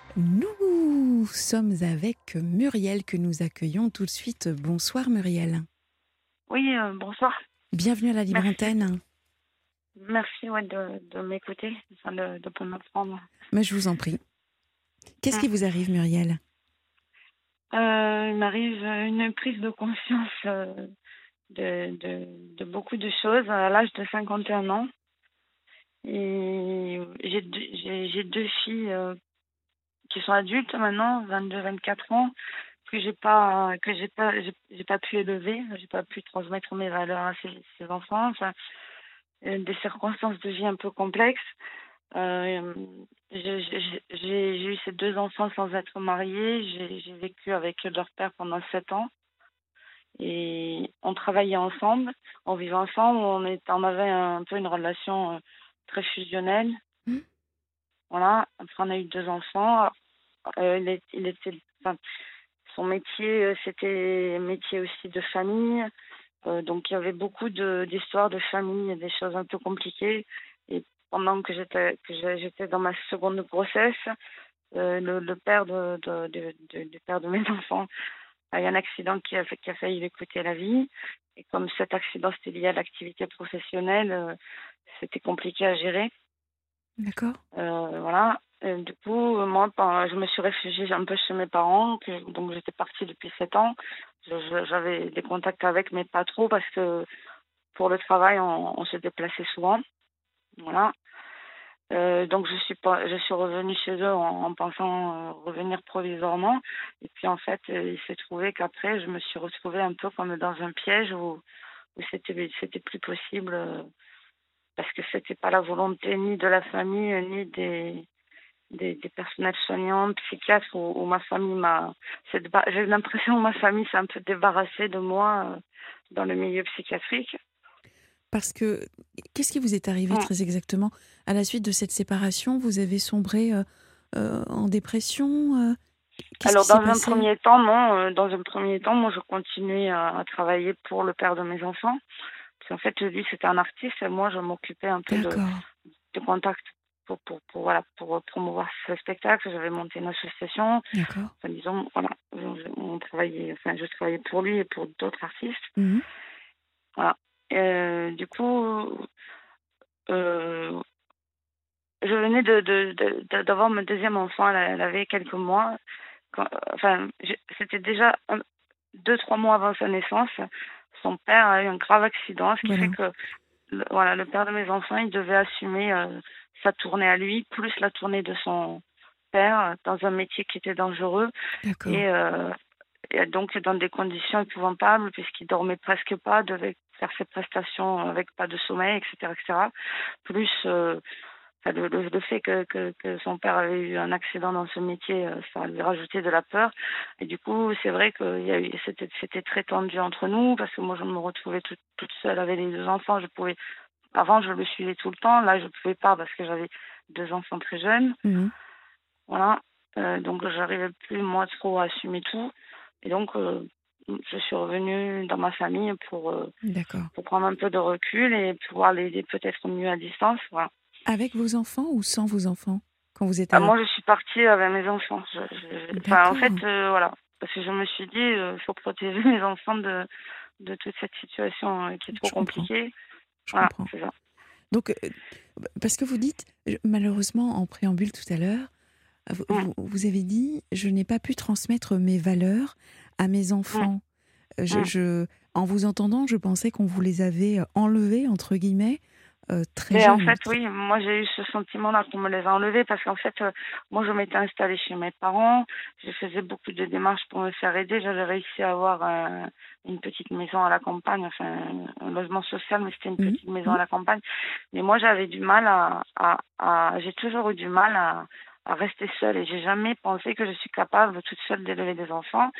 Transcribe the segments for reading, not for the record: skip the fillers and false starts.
Nous sommes avec Muriel que nous accueillons tout de suite. Bonsoir Muriel. Oui, bonsoir. Bienvenue à la Libre Merci. Antenne. Merci ouais, de m'écouter, enfin de m'apprendre. Mais je vous en prie. Qu'est-ce Mm. qui vous arrive Muriel? Il m'arrive une prise de conscience de beaucoup de choses à l'âge de 51 ans. Et j'ai deux filles qui sont adultes maintenant, 22, 24 ans, que j'ai pas pu élever, j'ai pas pu transmettre mes valeurs à ces enfants. Enfin, des circonstances de vie un peu complexes. Euh, j'ai eu ces deux enfants sans être mariée. J'ai vécu avec leur père pendant 7 ans. Et on travaillait ensemble, on vivait ensemble, on avait un peu une relation très fusionnelle. Hmm. Voilà. Après, on a eu deux enfants. Il était, enfin, son métier, c'était métier aussi de famille. Donc, il y avait beaucoup d'histoires de famille, des choses un peu compliquées. Et pendant que j'étais dans ma seconde grossesse, le père du père de mes enfants a eu un accident qui a failli lui coûter la vie. Et comme cet accident c'était lié à l'activité professionnelle, c'était compliqué à gérer. D'accord. Voilà. Du coup, moi, je me suis réfugiée un peu chez mes parents. Donc, j'étais partie depuis 7 ans. J'avais des contacts avec, mais pas trop, parce que pour le travail, on se déplaçait souvent. Voilà. Donc je suis revenue chez eux en pensant revenir provisoirement. Et puis en fait, il s'est trouvé qu'après, je me suis retrouvée un peu comme dans un piège où c'était plus possible, parce que c'était pas la volonté ni de la famille ni des personnels soignants, psychiatres, où ma famille j'ai l'impression que ma famille s'est un peu débarrassée de moi dans le milieu psychiatrique. Parce que qu'est-ce qui vous est arrivé Mm. très exactement à la suite de cette séparation? Vous avez sombré en dépression Qu'est-ce qui Alors, s'est passé? dans un premier temps, moi, je continuais à travailler pour le père de mes enfants. Parce qu'en fait, lui, c'était un artiste et moi, je m'occupais un peu D'accord. de contact voilà, pour promouvoir ce spectacle. J'avais monté une association. D'accord. Enfin, disons, voilà, je travaillais pour lui et pour d'autres artistes. Mhm. Voilà. Du coup, euh, je venais d'avoir mon deuxième enfant. Elle avait quelques mois. C'était déjà 2, 3 mois avant sa naissance. Son père a eu un grave accident, ce qui fait Voilà. que voilà, le père de mes enfants, il devait assumer sa tournée à lui, plus la tournée de son père, dans un métier qui était dangereux. D'accord. Et, euh, et donc dans des conditions épouvantables, puisqu'il dormait presque pas, devait faire ses prestations avec pas de sommeil, etc., etc. Plus enfin, le fait que son père avait eu un accident dans ce métier, ça lui rajoutait de la peur. Et du coup, c'est vrai que c'était très tendu entre nous, parce que moi, je me retrouvais toute seule avec les deux enfants. Avant, je le suivais tout le temps. Là, je ne pouvais pas parce que j'avais deux enfants très jeunes. Mhm. Voilà. Donc, j'arrivais plus, moi, trop à assumer tout. Et donc, je suis revenue dans ma famille D'accord. pour prendre un peu de recul et pouvoir l'aider peut-être mieux à distance. Voilà. Avec vos enfants ou sans vos enfants quand vous êtes Ah, moi, je suis partie avec mes enfants. Enfin, en fait, D'accord. voilà. Parce que je me suis dit, il faut protéger mes enfants de toute cette situation qui est trop Je comprends. compliquée. Je Voilà, comprends. c'est ça. Donc, parce que vous dites, malheureusement, en préambule tout à l'heure, Mm, vous avez dit, je n'ai pas pu transmettre mes valeurs à mes mm, enfants. mm. En vous entendant, je pensais qu'on vous les avait enlevés, entre guillemets, très Mais en jeunes. fait, oui, moi j'ai eu ce sentiment-là qu'on me les a enlevés, parce qu'en fait, moi je m'étais installée chez mes parents, je faisais beaucoup de démarches pour me faire aider, j'avais réussi à avoir une petite maison à la campagne, enfin un logement social, mais c'était une Mhm, petite maison mhm. à la campagne. Mais moi j'avais du mal j'ai toujours eu du mal à rester seule, et j'ai jamais pensé que je suis capable toute seule d'élever des enfants.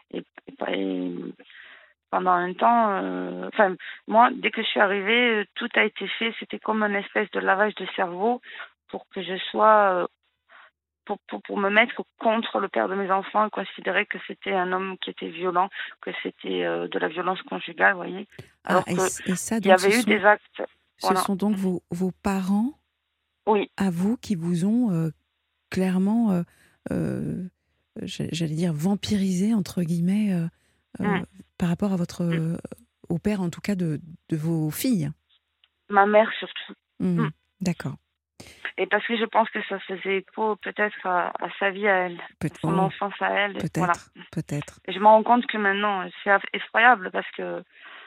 Et pendant un temps, moi, dès que je suis arrivée, tout a été fait. C'était comme une espèce de lavage de cerveau pour que je sois, pour me mettre contre le père de mes enfants, et considérer que c'était un homme qui était violent, que c'était de la violence conjugale, vous voyez. Ah, Alors que et ça, il y donc, avait eu des actes, ce voilà. sont donc vos parents, Oui, à vous, qui vous ont clairement j'allais dire, vampirisé, entre guillemets, Mm. par rapport à votre, Mm. au père, en tout cas, de vos filles. Ma mère surtout. Mm. Mhm. D'accord. Et parce que je pense que ça faisait écho peut-être à sa vie à elle, à son Oh, enfance à elle. Et voilà. peut-être, peut-être. Et je me rends compte que maintenant, c'est effroyable parce que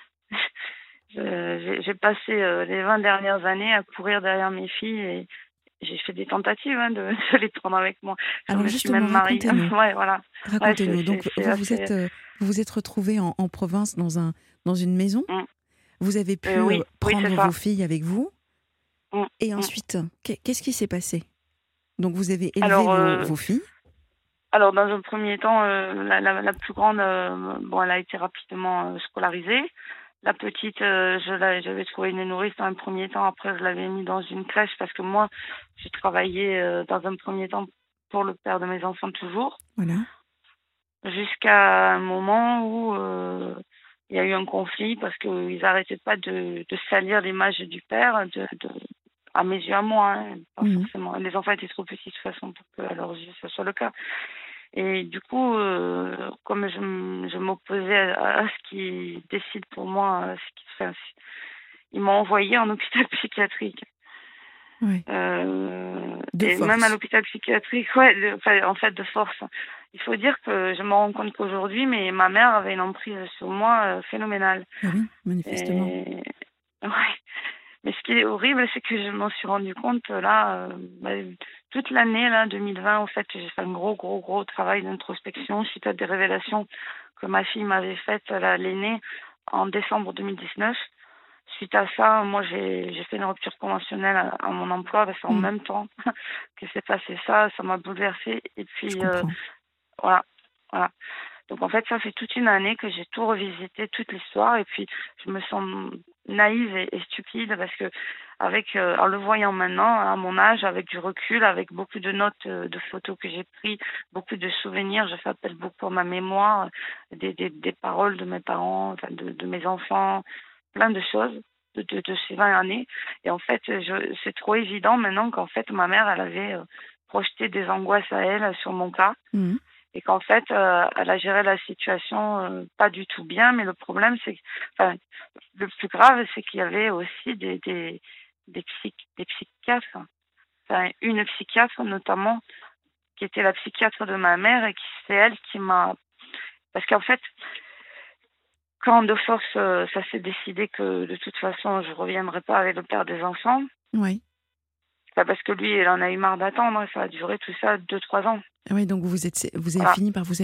j'ai passé les 20 dernières années à courir derrière mes filles et j'ai fait des tentatives de les prendre avec moi. Je Alors me suis même justement, mariée. racontez-nous. Ouais, voilà. Ouais, Racontez-nous. Donc, c'est assez. vous vous êtes retrouvés en province dans une maison. Mm. Vous avez pu Oui, oui, c'est prendre vos ça. filles avec vous. Mm, Et mm. ensuite, qu'est-ce qui s'est passé? Donc, vous avez élevé Alors, vos filles. alors, dans un premier temps, la plus grande, bon, elle a été rapidement scolarisée. La petite, j'avais trouvé une nourrice dans un premier temps. Après, je l'avais mis dans une crèche parce que moi, j'ai travaillé dans un premier temps pour le père de mes enfants toujours, Voilà. jusqu'à un moment où il y a eu un conflit parce qu'ils n'arrêtaient pas de salir l'image du père, à mes yeux, à moi, hein, pas Mhm. forcément. Les enfants étaient trop petits de toute façon pour que à leurs yeux ce soit le cas. Et du coup, comme je m'opposais à ce qu'ils décident pour moi, ils m'ont envoyé en hôpital psychiatrique. Ouais. De Et même à force. l'hôpital psychiatrique, ouais, en fait, de force. Il faut dire que je me rends compte qu'aujourd'hui, mais ma mère avait une emprise sur moi phénoménale. Ah oui, manifestement. Et ouais. Mais ce qui est horrible, c'est que je m'en suis rendu compte là, bah, toute l'année là, 2020, en fait, j'ai fait un gros travail d'introspection suite à des révélations que ma fille m'avait faites, l'aînée, en décembre 2019. Suite à ça, moi, j'ai fait une rupture conventionnelle à mon emploi parce qu'en Mhm. même temps que s'est passé ça, ça m'a bouleversée. Et Je puis, comprends. voilà, voilà. Donc en fait, ça fait toute une année que j'ai tout revisité, toute l'histoire, et puis je me sens naïve et stupide parce que en le voyant maintenant, à mon âge, avec du recul, avec beaucoup de notes de photos que j'ai prises, beaucoup de souvenirs, je fais appel beaucoup à ma mémoire, des paroles de mes parents, enfin de mes enfants, plein de choses de ces 20 années. Et en fait, c'est trop évident maintenant qu'en fait, ma mère, elle avait projeté des angoisses à elle sur mon cas Mhm. et qu'en fait, elle a géré la situation pas du tout bien, mais le problème, enfin, le plus grave, c'est qu'il y avait aussi des psychiatres, enfin, une psychiatre notamment, qui était la psychiatre de ma mère, et c'est elle qui m'a... Parce qu'en fait, quand de force, ça s'est décidé que de toute façon, je reviendrai pas avec le père des enfants, Oui. bah, parce que lui, il en a eu marre d'attendre, ça a duré tout ça 2, 3 ans. Ah oui, donc vous avez Voilà. fini par vous.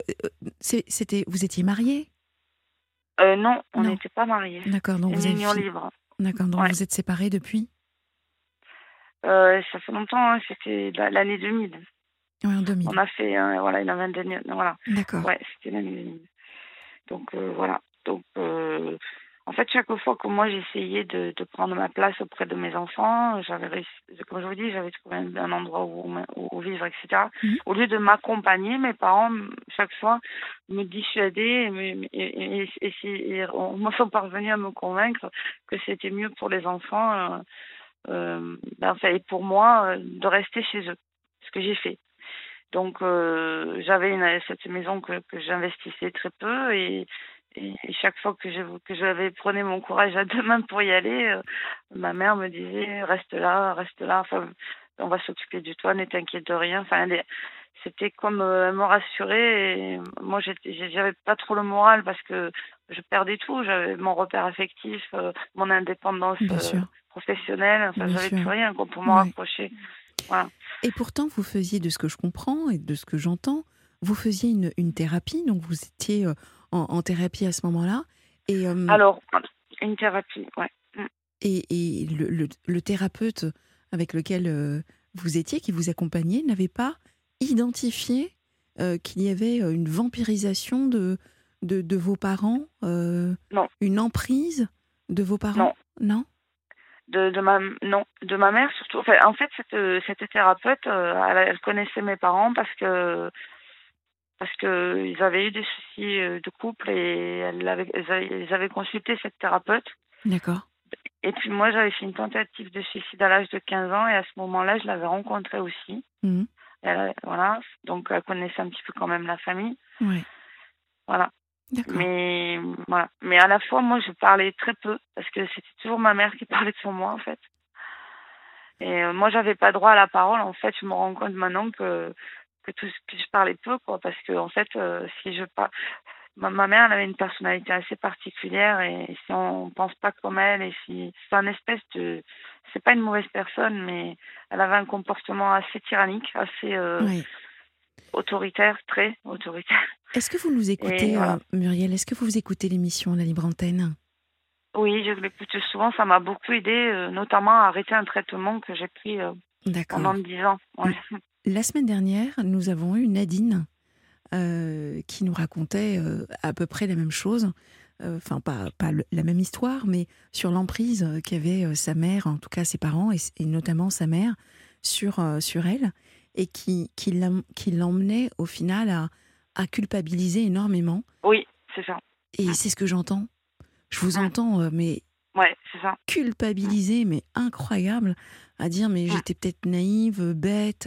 Vous étiez mariés? Non, on Non. n'était pas mariés. D'accord. Donc C'était vous une avez union fini. libre. D'accord. Donc Ouais. vous êtes séparés depuis? Ça fait longtemps, hein, c'était l'année 2000. Oui, en On 2000. a fait, voilà, une vingtaine, voilà. D'accord. Ouais, c'était l'année 2000. Donc, voilà. Donc, en fait, chaque fois que moi j'essayais de prendre ma place auprès de mes enfants, j'avais réussi, comme je vous dis, j'avais trouvé un endroit où vivre, etc. Mhm. Au lieu de m'accompagner, mes parents, chaque fois, me dissuadaient et sont parvenus à me convaincre que c'était mieux pour les enfants, enfin, et pour moi, de rester chez eux. Ce que j'ai fait. Donc, j'avais cette maison que j'investissais très peu et chaque fois que j'avais prenais mon courage à deux mains pour y aller, ma mère me disait reste là, enfin, on va s'occuper de toi, ne t'inquiète de rien. Enfin, c'était comme elle me rassurer et moi j'avais pas trop le moral parce que je perdais tout, j'avais mon repère affectif, mon indépendance Bien sûr. professionnelle, enfin Bien j'avais sûr. plus rien quoi, pour me Ouais. raccrocher. Voilà. Et pourtant, vous faisiez, de ce que je comprends et de ce que j'entends, vous faisiez une thérapie, donc vous étiez en thérapie à ce moment-là, et, Alors, une thérapie, ouais. Mm. et le thérapeute avec lequel vous étiez, qui vous accompagnait, n'avait pas identifié qu'il y avait une vampirisation de vos parents, Non, une emprise de vos parents? non. Non? Non, de ma mère surtout. Enfin, en fait, cette thérapeute, elle connaissait mes parents parce que ils avaient eu des soucis de couple et ils avaient consulté cette thérapeute. D'accord. Et puis moi, j'avais fait une tentative de suicide à l'âge de 15 ans et à ce moment-là, je l'avais rencontrée aussi. Mhm. Voilà, donc elle connaissait un petit peu quand même la famille. Ouais, Voilà. d'accord. Mais voilà. Mais à la fois, moi, je parlais très peu parce que c'était toujours ma mère qui parlait pour moi, en fait. Et moi, j'avais pas droit à la parole. En fait, je me rends compte maintenant que je parlais peu, quoi, parce que en fait, si je parle, ma mère, elle avait une personnalité assez particulière et si on pense pas comme elle et si c'est un espèce de, c'est pas une mauvaise personne, mais elle avait un comportement assez tyrannique, assez Ouais. autoritaire, très autoritaire. Est-ce que vous nous Et écoutez, voilà. Muriel? Est-ce que vous écoutez l'émission La Libre Antenne? Oui, je l'écoute souvent. Ça m'a beaucoup aidé, notamment à arrêter un traitement que j'ai pris pendant D'accord. 10 ans. Ouais. L La semaine dernière, nous avons eu Nadine, qui nous racontait, à peu près la même chose. Enfin, pas la même histoire, mais sur l'emprise, qu'avait, sa mère, en tout cas ses parents et notamment sa mère sur elle et qui l'emmenait au final à culpabiliser énormément Oui, c'est ça. et Mm, c'est ce que j'entends. Je vous mm. entends, mais Ouais, c'est ça. Mm, culpabiliser, mais incroyable, à dire: «Mais mm. j'étais peut-être naïve, bête,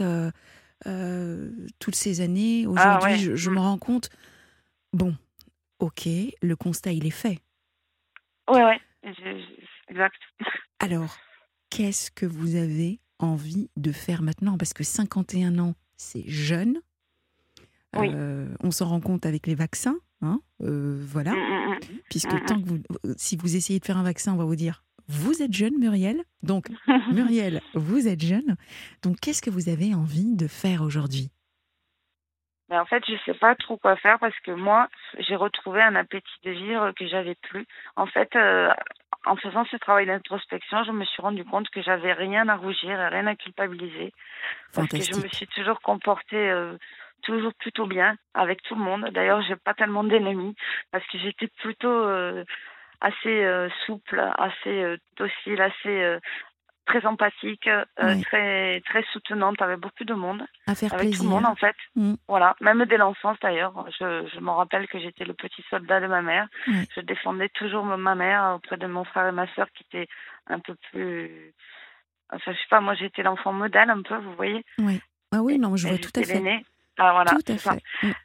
toutes ces années. Ah Aujourd'hui, ouais. je me rends compte». Bon, OK, le constat, il est fait. Ouais, ouais. Exact. Alors, qu'est-ce que vous avez envie de faire maintenant? Parce que 51 ans, c'est jeune. Oui. On s'en rend compte avec les vaccins, hein, voilà. Mm, mm, Puisque mm, tant que si vous essayez de faire un vaccin, on va vous dire: «Vous êtes jeune, Muriel». Donc, mm. Muriel, vous êtes jeune. Donc, qu'est-ce que vous avez envie de faire aujourd'hui? Mais en fait, je sais pas trop quoi faire parce que moi, j'ai retrouvé un appétit de vivre que j'avais plus. En fait, en faisant ce travail d'introspection, je me suis rendu compte que j'avais rien à rougir et rien à culpabiliser parce que je me Fantastique. suis toujours comportée toujours plutôt bien avec tout le monde. D'ailleurs, j'ai pas tellement d'ennemis parce que j'étais plutôt assez souple, assez docile, assez très empathique, Ouais, très très soutenante avec beaucoup de monde, à faire avec tout le monde plaisir. en fait. Mmh, Voilà, même dès l'enfance d'ailleurs. Je me rappelle que j'étais le petit soldat de ma mère. ouais, Je défendais toujours ma mère auprès de mon frère et ma sœur qui étaient un peu plus. Enfin, je sais pas, moi j'étais l'enfant modèle un peu, vous voyez. ouais. Ah oui, non, je Et vois tout à j'étais fait. l'aînée. Ah voilà, Tout à c'est ça. fait. Mmh.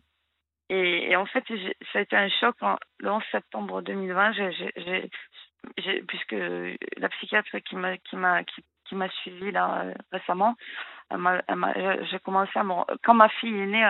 Et en fait, ça a été un choc le 11 septembre 2020. Puisque la psychiatre qui m'a suivi là récemment, j'ai commencé quand ma fille aînée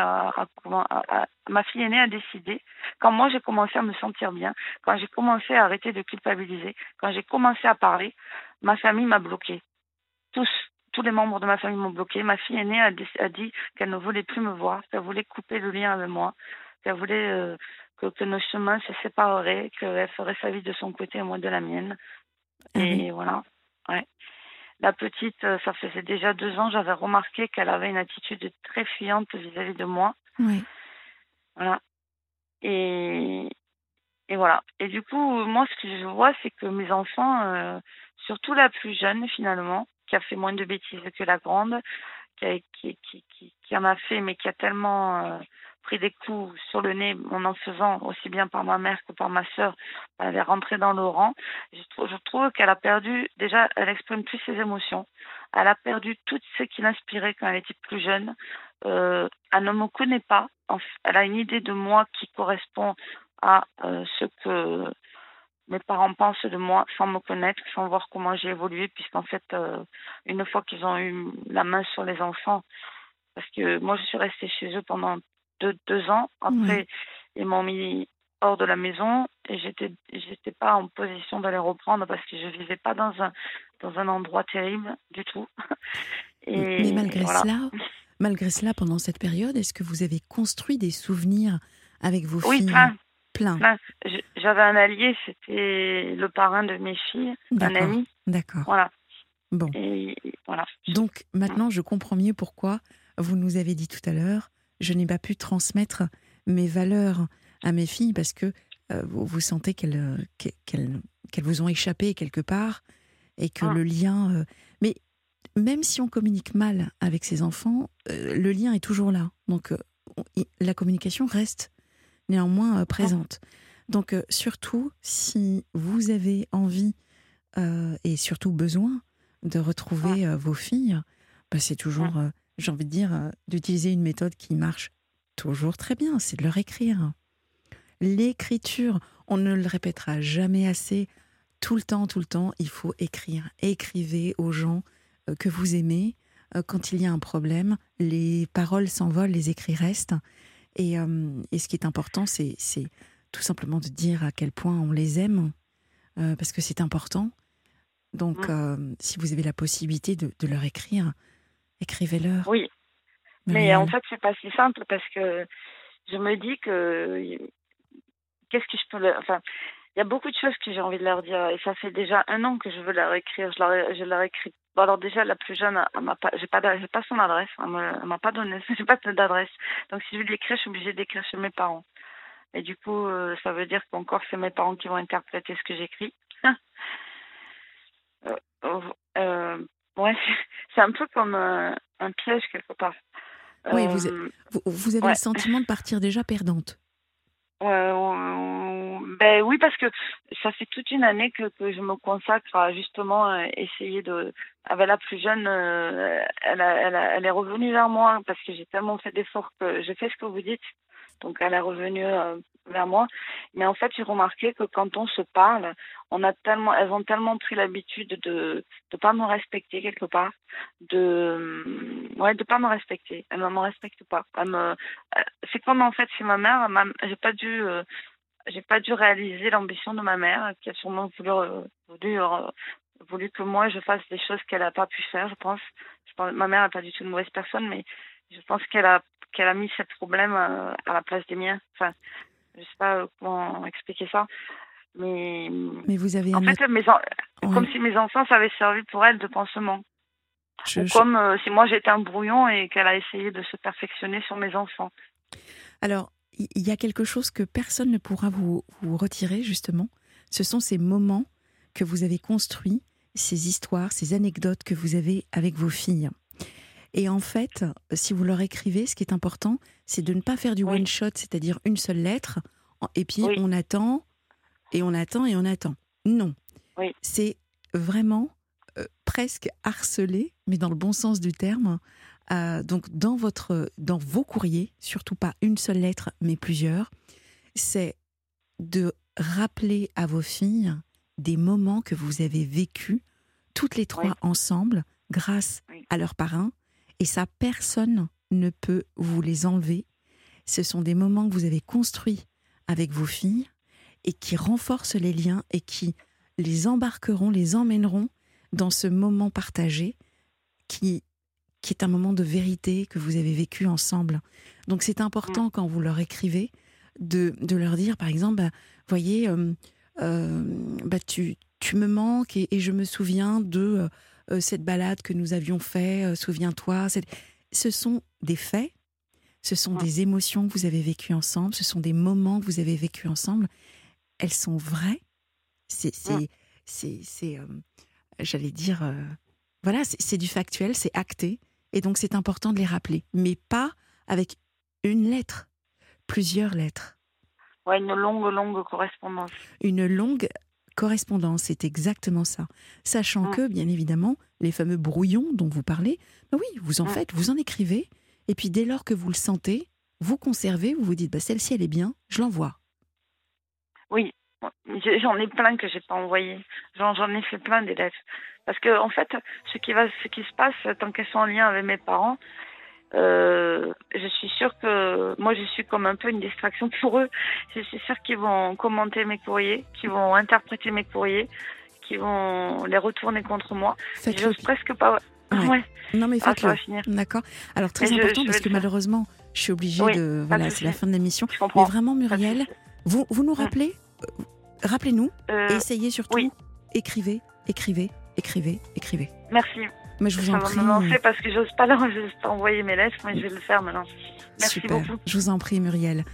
ma fille aînée a décidé, quand moi j'ai commencé à me sentir bien, quand j'ai commencé à arrêter de culpabiliser, quand j'ai commencé à parler, ma famille m'a bloquée. Tous, tous les membres de ma famille m'ont bloquée. Ma fille aînée a dit qu'elle ne voulait plus me voir, qu'elle voulait couper le lien avec moi, qu'elle voulait que nos chemins se sépareraient, qu'elle ferait sa vie de son côté et moi de la mienne. Ah oui? Et voilà. Ouais. La petite, ça faisait déjà 2 ans, j'avais remarqué qu'elle avait une attitude très fuyante vis-à-vis de moi. Ouais. Voilà. Et, et voilà. Et du coup, moi, ce que je vois, c'est que mes enfants, surtout la plus jeune finalement, qui a fait moins de bêtises que la grande, qui en a fait, mais qui a tellement pris des coups sur le nez en faisant, aussi bien par ma mère que par ma sœur, elle est rentrée dans le rang. Je trouve qu'elle a perdu, déjà, elle exprime plus ses émotions. Elle a perdu tout ce qui l'inspirait quand elle était plus jeune. Elle ne me connaît pas. Elle a une idée de moi qui correspond à ce que mes parents pensent de moi sans me connaître, sans voir comment j'ai évolué, puisqu'en fait, une fois qu'ils ont eu la main sur les enfants, parce que moi, je suis restée chez eux pendant 2 ans. Ouais. Après, ils m'ont mis hors de la maison et j'étais pas en position de les reprendre parce que je vivais pas dans un endroit terrible du tout. Mais Et voilà. malgré cela, pendant cette période, est-ce que vous avez construit des souvenirs avec vos Oui, filles? plein, Plein. plein. J'avais un allié, c'était le parrain de mes filles, un D'accord, ami. d'accord. Voilà. Bon. Et voilà. Donc maintenant, je comprends mieux pourquoi vous nous avez dit tout à l'heure, je n'ai pas pu transmettre mes valeurs à mes filles parce que vous sentez qu'elles vous ont échappé quelque part et que Mm. le lien... mais même si on communique mal avec ses enfants, le lien est toujours là. Donc la communication reste néanmoins Mm. présente. Donc surtout, si vous avez envie et surtout besoin de Mm. retrouver vos filles, bah, c'est Mm. toujours j'ai envie de dire, d'utiliser une méthode qui marche toujours très bien, c'est de leur écrire. L'écriture, on ne le répétera jamais assez, tout le temps, il faut écrire. Écrivez aux gens que vous aimez. Quand il y a un problème, les paroles s'envolent, les écrits restent. Et ce qui est important, c'est tout simplement de dire à quel point on les aime, parce que c'est important. Donc, si vous avez la possibilité de leur écrire, écrivez-leur. Oui, mais en Muriel. fait, c'est pas si simple parce que je me dis que qu'est-ce que je peux leur... Enfin, il y a beaucoup de choses que j'ai envie de leur dire et ça fait déjà 1 an que je veux leur écrire. Je leur écris. Bon, alors déjà, la plus jeune, elle m'a pas, j'ai pas son adresse. Elle m'a pas donné, j'ai pas d'adresse. Donc si je veux l'écrire, je suis obligée d'écrire chez mes parents. Et du coup, ça veut dire qu'encore c'est mes parents qui vont interpréter ce que j'écris. Euh, euh, euh, ouais, c'est un peu comme un piège quelque part. Oui, Euh, vous avez le ouais. sentiment de partir déjà perdante. Ben oui, parce que ça fait toute une année que je me consacre à justement essayer de. Avec la plus jeune, elle est revenue vers moi parce que j'ai tellement fait d'efforts que j'ai fait ce que vous dites. Donc elle est revenue vers moi. Mais en fait, j'ai remarqué que quand on se parle, elles ont tellement pris l'habitude de pas me respecter quelque part, de pas me respecter. Elles ne me respectent pas. C'est comme en fait chez ma mère, j'ai pas dû réaliser l'ambition de ma mère qui a sûrement voulu que moi je fasse des choses qu'elle a pas pu faire, je pense. Ma mère n'est pas du tout une mauvaise personne, mais je pense qu'elle a mis ses problèmes à la place des miens. Enfin, je sais pas comment expliquer ça, mais Mais vous avez en un fait, autre... comme Ouais, si mes enfants ça avait servi pour elle de pansement. je, Ou je- comme si moi j'étais un brouillon et qu'elle a essayé de se perfectionner sur mes enfants. Alors, il y a quelque chose que personne ne pourra vous retirer, justement. Ce sont ces moments que vous avez construits, ces histoires, ces anecdotes que vous avez avec vos filles. Et en fait, si vous leur écrivez, ce qui est important, c'est de ne pas faire du Oui, one-shot, c'est-à-dire une seule lettre, et puis oui, on attend, et on attend, et on attend. Non, oui. c'est vraiment presque harcelé, mais dans le bon sens du terme. Donc dans vos courriers, surtout pas une seule lettre, mais plusieurs, c'est de rappeler à vos filles des moments que vous avez vécus toutes les Oui, trois ensemble, grâce oui, à leurs parrains, et ça, personne ne peut vous les enlever. Ce sont des moments que vous avez construits avec vos filles et qui renforcent les liens et qui les embarqueront, les emmèneront dans ce moment partagé qui, qui est un moment de vérité que vous avez vécu ensemble. Donc c'est mm, important quand vous leur écrivez de leur dire, par exemple, bah, voyez, tu me manques et je me souviens de cette balade que nous avions fait, souviens-toi. Ce sont des faits, ce sont mm, des émotions que vous avez vécues ensemble, ce sont des moments que vous avez vécus ensemble. Elles sont vraies. C'est, mm. c'est, c'est j'allais dire, voilà, c'est du factuel, c'est acté. Et donc c'est important de les rappeler. Mais pas avec une lettre, plusieurs lettres. Ouais, une longue, longue correspondance. Une longue correspondance, c'est exactement ça. Sachant Mm, que, bien évidemment, les fameux brouillons dont vous parlez, ben oui, vous en mm. faites, vous en écrivez, et puis dès lors que vous le sentez, vous conservez, vous vous dites, bah, celle-ci, elle est bien, je l'envoie. Oui, j'en ai plein que j'ai pas envoyé. J'en ai fait plein des lettres. Parce que en fait, ce qui se passe tant qu'elles sont en lien avec mes parents, je suis sûre que moi je suis comme un peu une distraction pour eux. Je suis sûre qu'ils vont commenter mes courriers, qu'ils vont interpréter mes courriers, qu'ils vont les retourner contre moi. Faites-le. J'ose presque pas. Ouais. Ouais, Non, mais ah, ça va faites-le. finir. D'accord. Alors, Mais très important, je parce vais que le faire. malheureusement, je suis obligée Oui, de... pas de Voilà, c'est la souci. fin de l'émission. Je Mais comprends. vraiment, Pas de Muriel, souci. vous nous Mm. rappelez, rappelez-nous, et Euh, essayez oui, surtout, écrivez, écrivez, écrivez, écrivez. merci. Mais je vous Ça en va me prie, lancer parce que j'ose pas envoyer mes lettres, mais je vais le faire maintenant. Merci super. beaucoup. Je vous en prie, Muriel.